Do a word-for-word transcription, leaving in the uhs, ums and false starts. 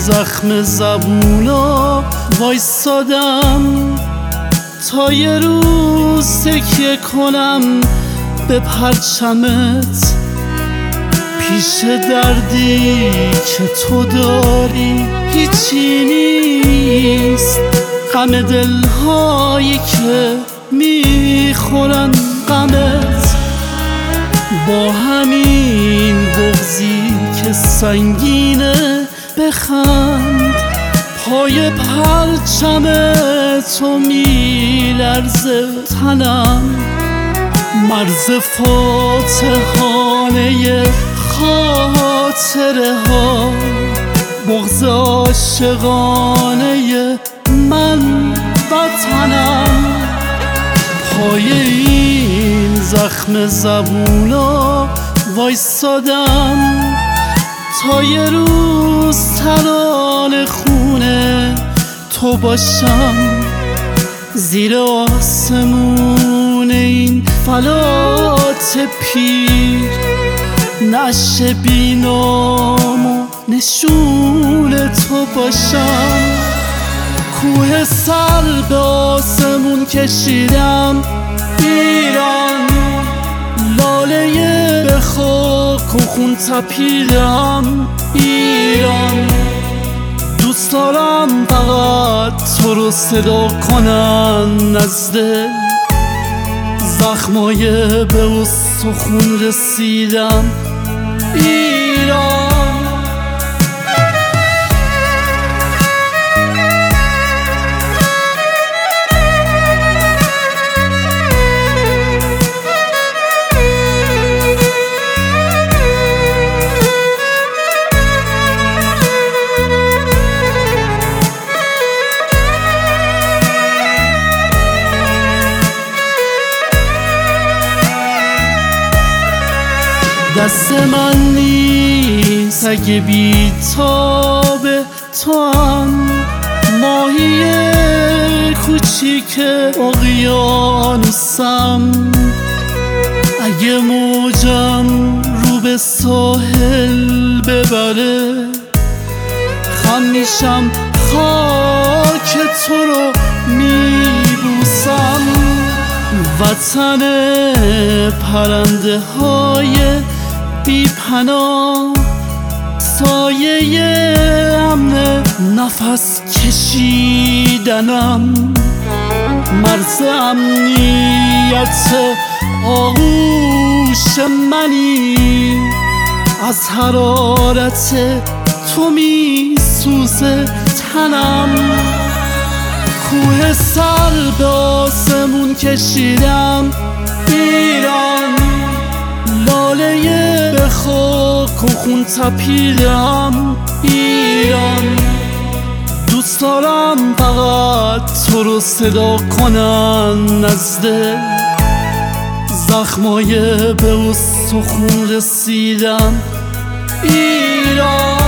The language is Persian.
زخم زبونا وایسادم تا یه روز تکیه کنم به پرچمت. پیش دردی که تو داری هیچی نیست، غم دلهایی که میخورن غمت. با همین بغضی که سنگینه بخند، پای پرچم تو میلرزه تنم. مرز فاتحانه خاطره ها، بغض عاشقانه من وطنم. پای این زخم زبونا وایسادم تا یه روز ترانه خونه تو باشم. زیر آسمون این فلات پیر، نعش بینام و نشون تو باشم. کوه سر به آسمون کشیدم ایران، لاله به خاک و خون تپیدم ایران. دوست دارم فقط تو رو صدا کنن از دل، زخمای به استخون رسیدم ایران. دست من نیست اگه بیتاب تو هم، ماهی کوچیک اقیانوسم. اگه موجم رو به ساحل ببره، خم میشم خاک تو رو میبوسم. وطن پرنده های بی پناه، سایه امن نفس کشیدنم. مرز امنیت آغوش منی، از حرارت تو می سوزه تنم. کوه سر به آسمون کشیدم ایران، لاله به خاک و خون تپیدم ایران. دوست دارم فقط تو رو صدا کنن از دل، زخمای به استخون رسیدم ایران.